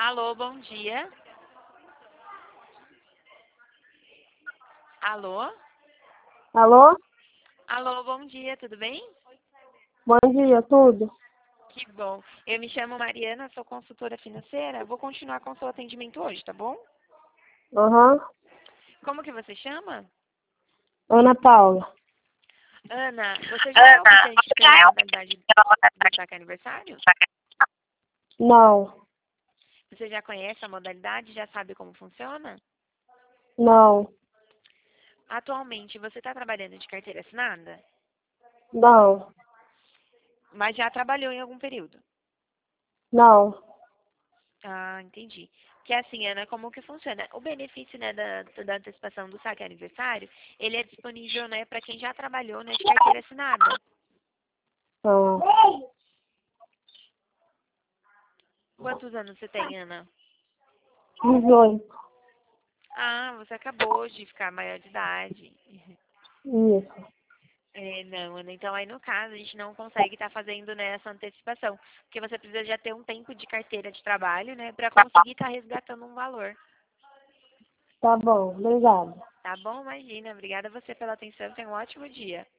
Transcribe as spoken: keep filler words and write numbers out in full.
Alô, bom dia. Alô? Alô? Alô, bom dia, tudo bem? Bom dia, tudo? Que bom. Eu me chamo Mariana, sou consultora financeira. Vou continuar com o seu atendimento hoje, tá bom? Aham. Como que você chama? Ana Paula. Ana, você já é optante pela modalidade do saque aniversário? Não, Você já conhece a modalidade? Já sabe como funciona? não, Atualmente, você está trabalhando de carteira assinada? não, Mas já trabalhou em algum período? não. Ah, entendi. Que é assim, Ana, como que funciona? O benefício, né, da, da antecipação do saque aniversário, ele é disponível, né, para quem já trabalhou, né, de carteira assinada. Ah, Quantos anos você tem, Ana? dezoito. Ah, você acabou de ficar maior de idade. Isso. É, não, Ana, então aí no caso a gente não consegue estar fazendo, né, essa antecipação, porque você precisa já ter um tempo de carteira de trabalho, né, para conseguir estar resgatando um valor. Tá bom, obrigada. Tá bom? Imagina. Obrigada a você pela atenção. Tenha um ótimo dia.